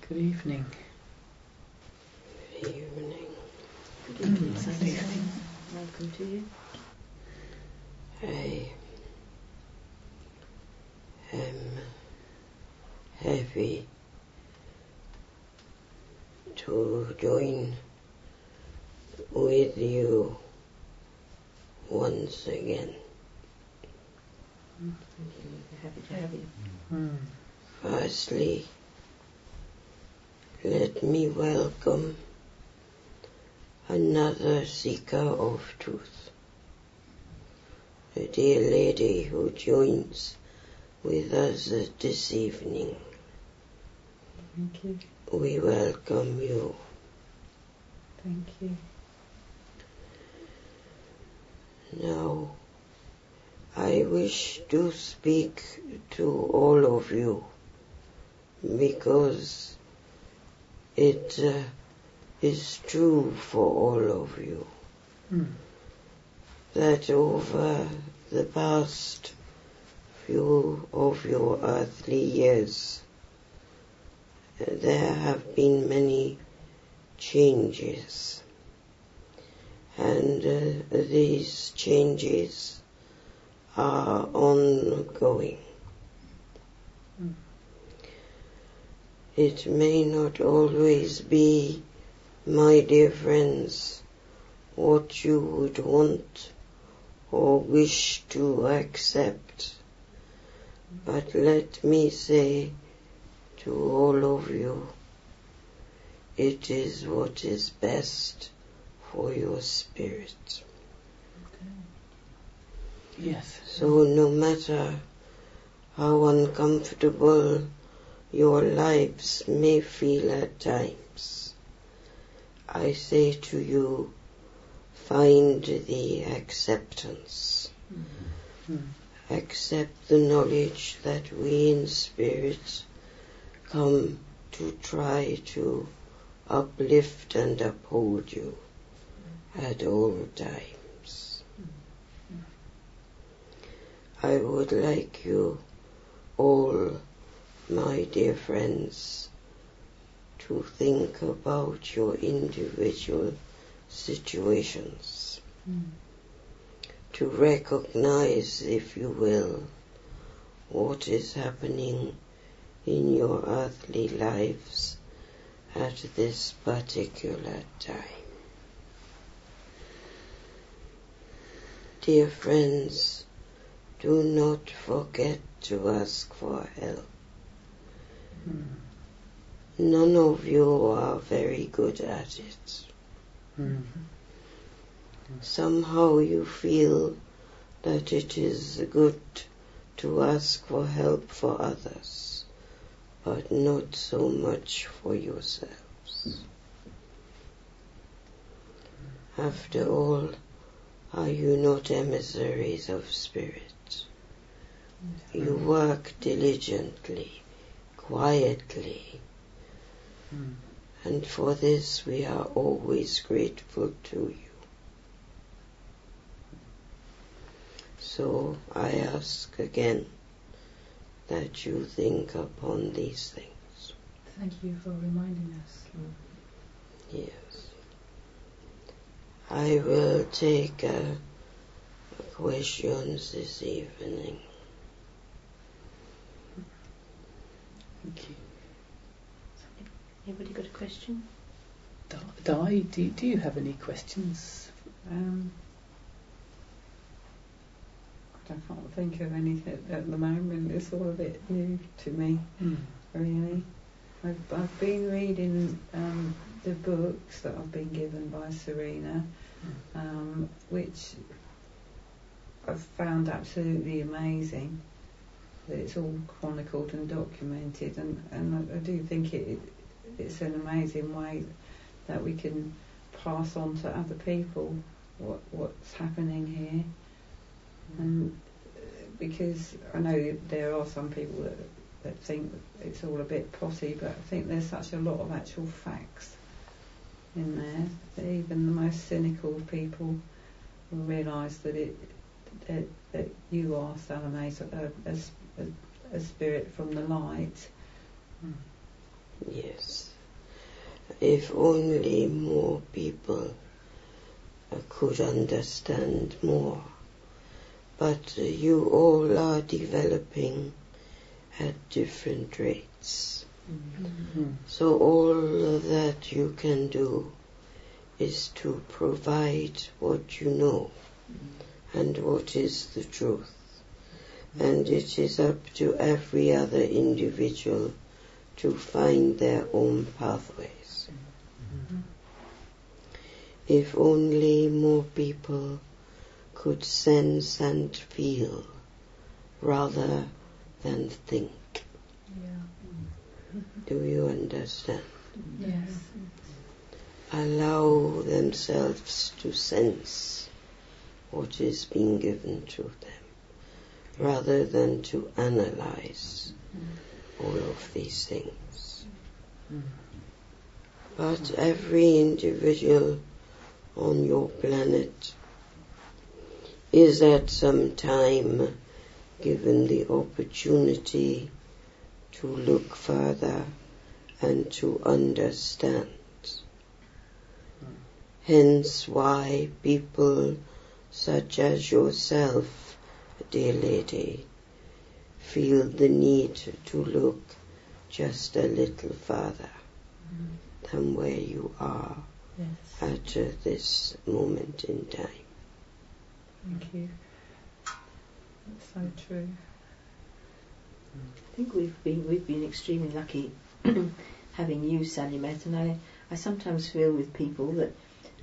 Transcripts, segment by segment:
Good evening. Good evening. Good evening, Sunday. Welcome to you. I am happy to join with you once again. Happy to have you. Firstly, let me welcome another seeker of truth, a dear lady who joins with us this evening. Thank you. We welcome you. Thank you. Now, I wish to speak to all of you because it is true for all of you that over the past few of your earthly years there have been many changes, and these changes are ongoing. It may not always be, my dear friends, what you would want or wish to accept, but let me say to all of you, it is what is best for your spirit. Yes. So no matter how uncomfortable your lives may feel at times, I say to you, find the acceptance. Accept the knowledge that we in spirit come to try to uplift and uphold you at all times. I would like you all, my dear friends, to think about your individual situations, to recognize, if you will, what is happening in your earthly lives at this particular time. Dear friends, do not forget to ask for help. None of you are very good at it. Somehow you feel that it is good to ask for help for others, but not so much for yourselves. After all, are you not emissaries of spirit? You work diligently, quietly, and for this we are always grateful to you. So I ask again that you think upon these things. Thank you for reminding us, Lord. Yes. I will take questions this evening. Thank you. Anybody got a question? Di, do you have any questions? I can't think of anything at the moment. It's all a bit new to me, really. I've been reading the books that I've been given by Serena, which I've found absolutely amazing. That it's all chronicled and documented, and I do think it's an amazing way that we can pass on to other people what's happening here. And because I know there are some people that think it's all a bit potty, but I think there's such a lot of actual facts in there that even the most cynical of people will realise that that you are Salome, a spirit from the light. Yes. if only more people could understand more. But you all are developing at different rates. Mm-hmm. So all that you can do is to provide what you know and what is the truth. And it is up to every other individual to find their own pathways. Mm-hmm. If only more people could sense and feel rather than think. Yeah. Do you understand? Yes. Allow themselves to sense what is being given to them, rather than to analyze all of these things. But every individual on your planet is at some time given the opportunity to look further and to understand. Hence why people such as yourself, dear lady, feel the need to look just a little further than where you are at this moment in time. Thank you. That's so true. I think we've been extremely lucky having you, Salumet, and I sometimes feel with people that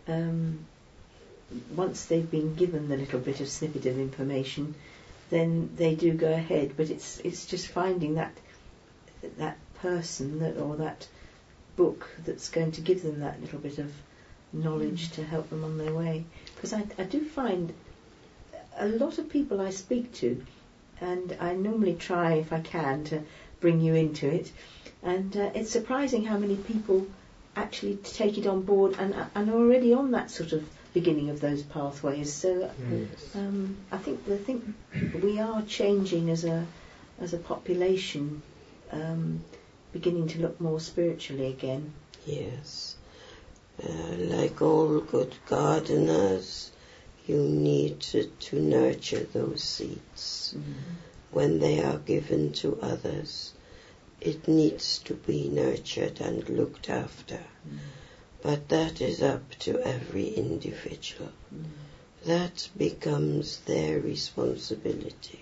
once they've been given the little bit of snippet of information, then they do go ahead. But it's just finding that person or that book that's going to give them that little bit of knowledge to help them on their way. Because I do find a lot of people I speak to, and I normally try, if I can, to bring you into it, and it's surprising how many people actually take it on board and are already on that sort of beginning of those pathways. So I think we are changing as a population, beginning to look more spiritually again. Yes. Like all good gardeners, you need to nurture those seeds. When they are given to others, it needs to be nurtured and looked after. But that is up to every individual. That becomes their responsibility.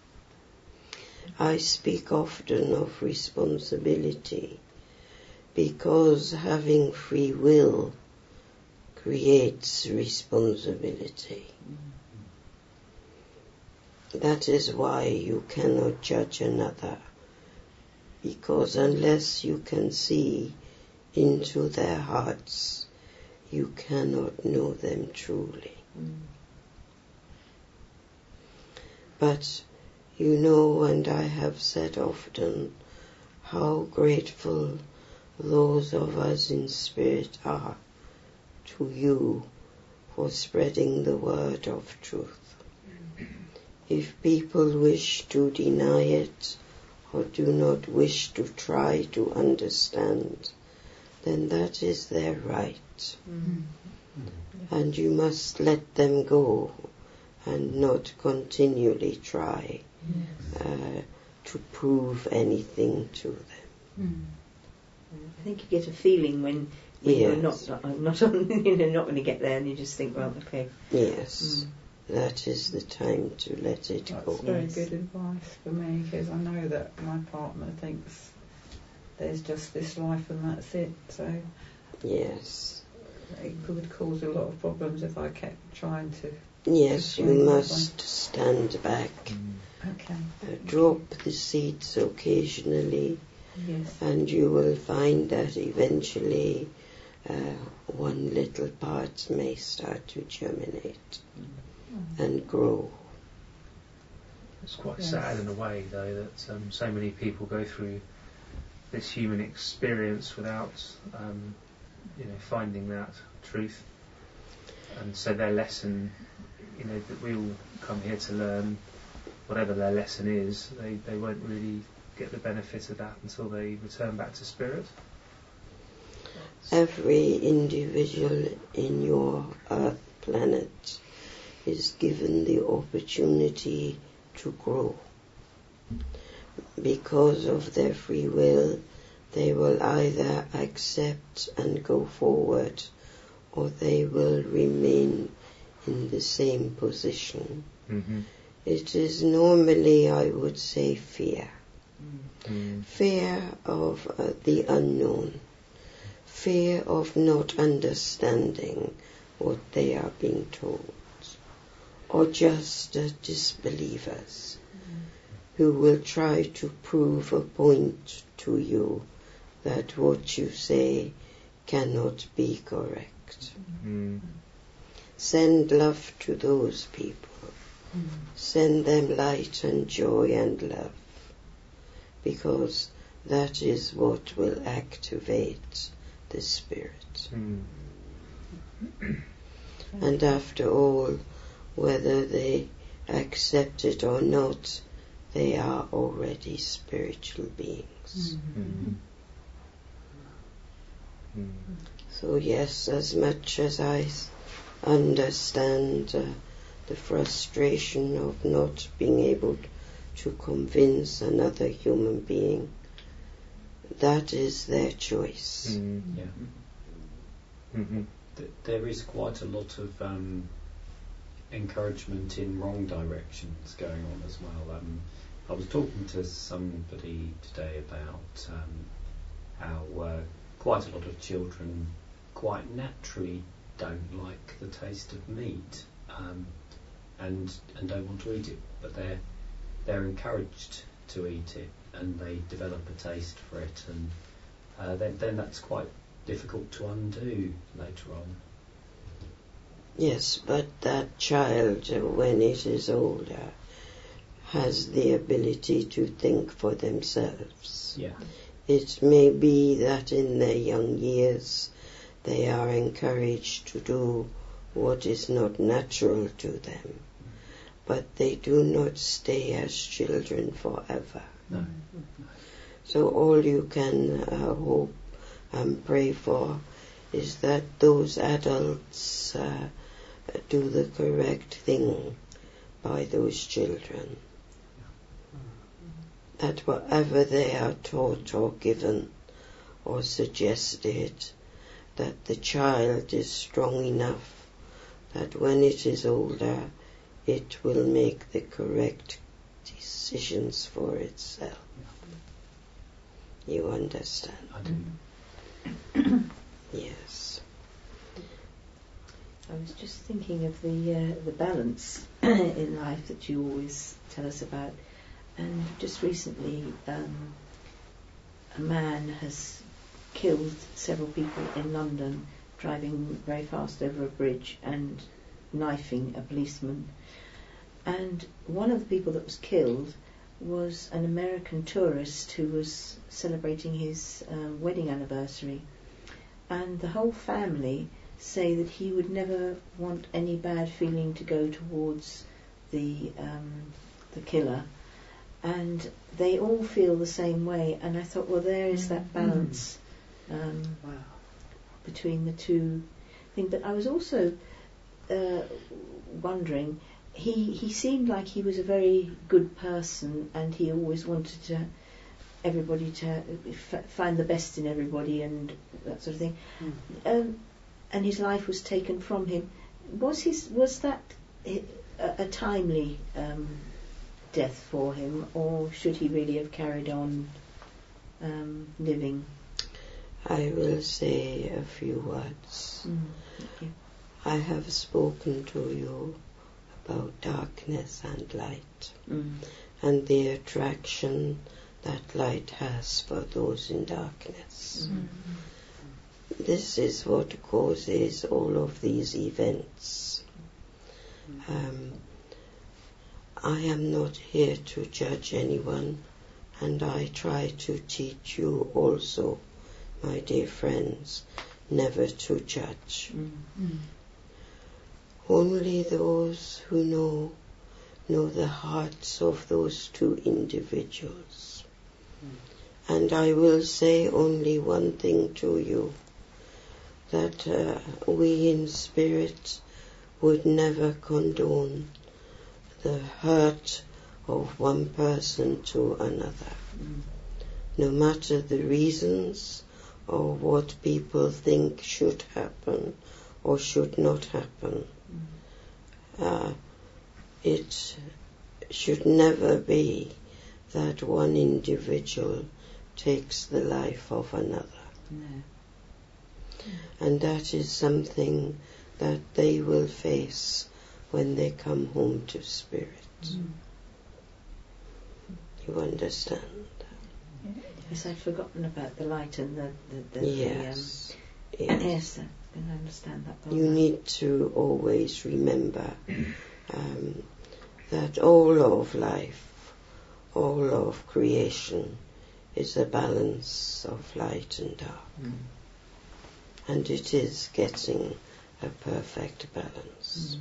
I speak often of responsibility because having free will creates responsibility. That is why you cannot judge another, because unless you can see into their hearts, you cannot know them truly. But you know, and I have said often, how grateful those of us in spirit are to you for spreading the word of truth. If people wish to deny it or do not wish to try to understand, then that is their right. And you must let them go and not continually try to prove anything to them. I think you get a feeling when you're not on, not going to get there, and you just think, well, okay. Yes. That is the time to let it go. That's very good advice for me, because I know that my partner thinks there's just this life and that's it. So yes, it would cause a lot of problems if I kept trying to. Yes, you must stand back. Okay. Drop the seeds occasionally, yes, and you will find that eventually one little part may start to germinate and grow. It's quite sad in a way, though, that so many people go through this human experience without, finding that truth. And so their lesson, that we all come here to learn, whatever their lesson is, they won't really get the benefit of that until they return back to spirit. Every individual in your Earth planet is given the opportunity to grow. Because of their free will, they will either accept and go forward, or they will remain in the same position. Mm-hmm. It is normally, I would say, fear. Mm. Fear of the unknown. Fear of not understanding what they are being told. Or just disbelievers who will try to prove a point to you that what you say cannot be correct. Mm. Send love to those people. Send them light and joy and love, because that is what will activate the spirit. Mm. And after all, whether they accept it or not, they are already spiritual beings. Mm. Mm. So yes, as much as I understand the frustration of not being able to convince another human being, that is their choice. Mm. Yeah. Mm-hmm. There is quite a lot of encouragement in wrong directions going on as well. I was talking to somebody today about how quite a lot of children quite naturally don't like the taste of meat and don't want to eat it, but they're encouraged to eat it, and they develop a taste for it, and then that's quite difficult to undo later on. Yes, but that child, when it is older, has the ability to think for themselves. Yeah. It may be that in their young years they are encouraged to do what is not natural to them, but they do not stay as children forever. No. So all you can hope and pray for is that those adults do the correct thing by those children. That whatever they are taught or given or suggested, that the child is strong enough that when it is older, it will make the correct decisions for itself. You understand? I do. Yes. I was just thinking of the balance in life that you always tell us about, and just recently a man has killed several people in London driving very fast over a bridge and knifing a policeman. And one of the people that was killed was an American tourist who was celebrating his wedding anniversary, and the whole family say that he would never want any bad feeling to go towards the killer, and they all feel the same way. And I thought, well, there is that balance between the two things. But I was also wondering, he seemed like he was a very good person, and he always wanted everybody to find the best in everybody and that sort of thing. And his life was taken from him. Was that a timely death for him, or should he really have carried on living? I will say a few words. Thank you. I have spoken to you about darkness and light, and the attraction that light has for those in darkness. This is what causes all of these events. I am not here to judge anyone, and I try to teach you also, my dear friends, never to judge. Only those who know the hearts of those two individuals. And I will say only one thing to you. that we in spirit would never condone the hurt of one person to another, no matter the reasons or what people think should happen or should not happen. It should never be that one individual takes the life of another. No. And that is something that they will face when they come home to spirit. You understand? Yes, I'd forgotten about the light and the Yes. yes, I can understand that. You need to always remember that all of life, all of creation is a balance of light and dark. And it is getting a perfect balance.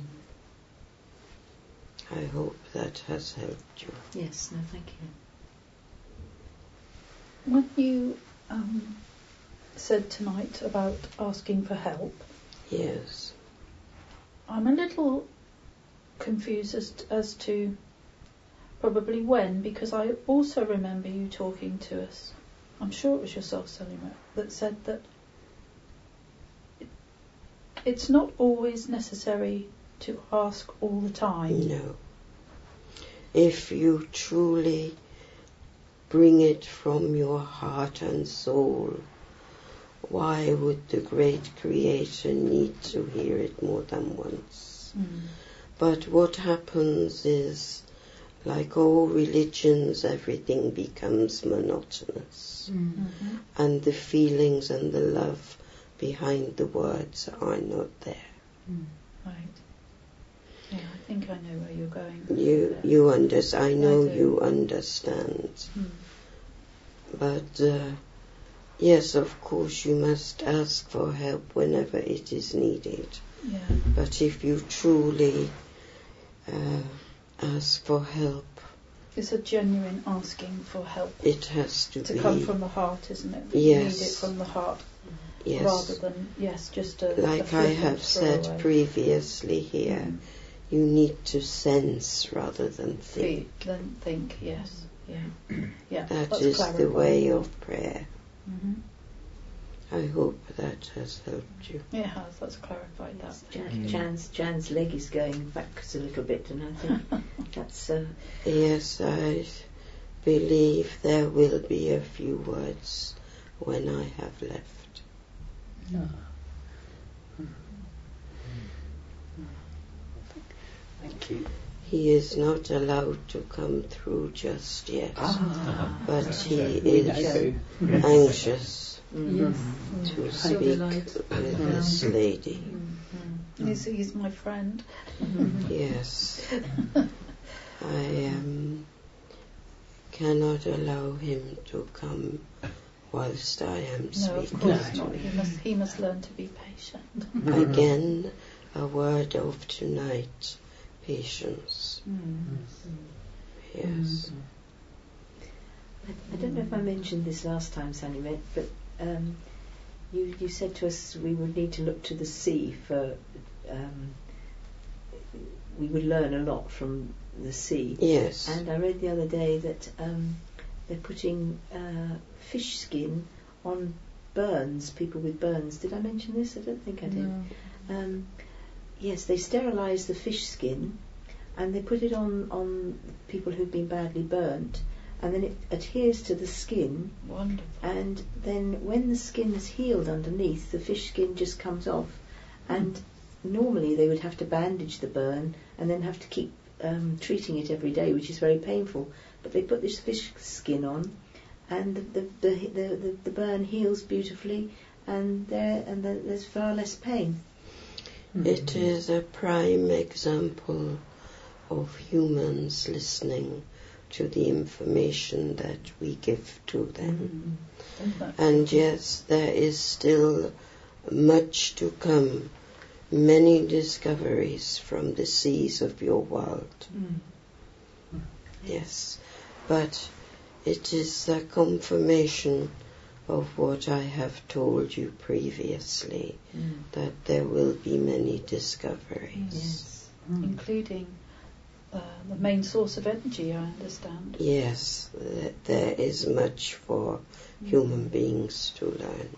I hope that has helped you. Yes, no, thank you. When you said tonight about asking for help, Yes. I'm a little confused as to probably when, because I also remember you talking to us, I'm sure it was yourself, Selima, that said that it's not always necessary to ask all the time. No. If you truly bring it from your heart and soul, why would the great Creator need to hear it more than once? But what happens is, like all religions, everything becomes monotonous. And the feelings and the love behind the words are not there. Right. Yeah, I think I know where you're going. I know I do. you understand. But yes, of course, you must ask for help whenever it is needed. Yeah. But if you truly ask for help, It's a genuine asking for help. it has to be. Come from the heart, isn't it? Yes. You need it from the heart, Yes. rather than, just a Like I have said throwaway. previously here, you need to sense rather than think. Then think, yes. Yeah. Yeah. That that's is the clarified. way of prayer. Mhm. I hope that has helped you. It has, that's clarified that. Thank you. Jan's leg is going backwards a little bit, and I think that's... Yes, I believe there will be a few words when I have left. Thank you. He is not allowed to come through just yet, but he We know is who. anxious Yes. to So speak delighted. with this lady. He's my friend. Yes. I cannot allow him to come whilst I am No, of speaking. course not. He must learn to be patient. Again, a word of tonight, patience. Yes. I don't know if I mentioned this last time, Sandy, but you said to us we would need to look to the sea for... we would learn a lot from the sea. Yes. And I read the other day that they're putting fish skin on burns, people with burns. Did I mention this? I don't think I did. No. Yes, they sterilise the fish skin and they put it on people who've been badly burnt, and then it adheres to the skin. Wonderful. And then when the skin is healed underneath, the fish skin just comes off. And normally they would have to bandage the burn and then have to keep treating it every day, which is very painful. But they put this fish skin on, and the burn heals beautifully, and there's far less pain. It is a prime example of humans listening to the information that we give to them. And yes, there is still much to come, many discoveries from the seas of your world. Yes, but it is a confirmation of what I have told you previously, that there will be many discoveries. Yes. Including the main source of energy, I understand. Yes, there is much for human beings to learn.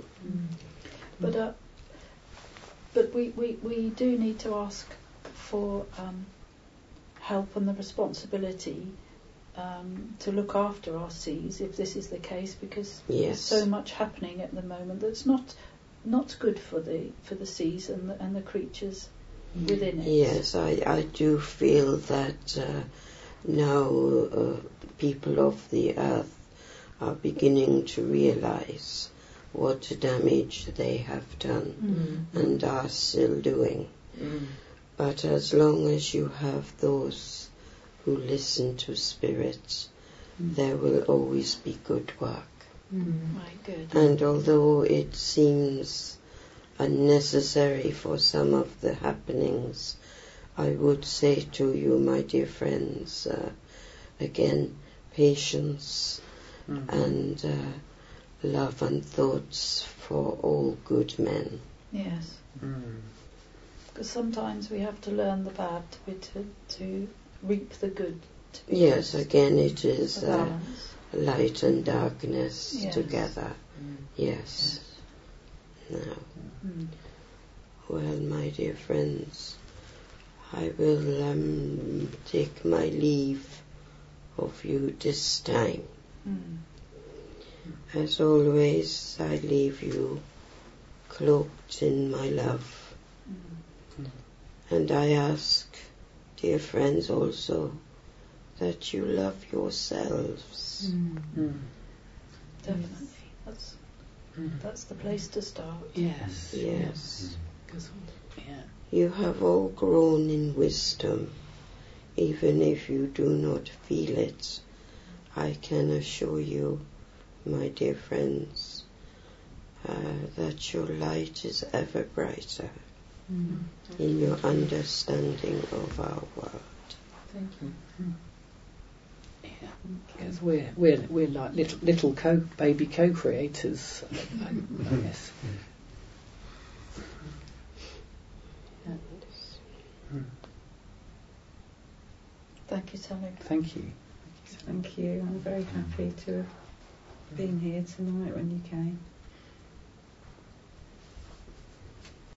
But we do need to ask for help and the responsibility to look after our seas, if this is the case, because there's so much happening at the moment that's not good for the seas and the creatures within it. Yes, I do feel that now people of the earth are beginning to realize what damage they have done and are still doing. But as long as you have those who listen to spirits, there will always be good work. Right, good. And although it seems unnecessary for some of the happenings, I would say to you, my dear friends, again, patience and love and thoughts for all good men. Yes. Because sometimes we have to learn the bad to reap the good. Yes, again, it is balance. light and darkness together. Yes. Now, well, my dear friends, I will take my leave of you this time. As always, I leave you cloaked in my love. And I ask, dear friends, also that you love yourselves. Definitely. That's the place to start. Yes. Yes. Yeah. You have all grown in wisdom, even if you do not feel it. I can assure you, my dear friends, that your light is ever brighter in your understanding of our world. Thank you. Yeah. Because we're like little baby co-creators, I guess. Thank you, Sally. Thank you. Thank you. I'm very happy to have been here tonight when you came.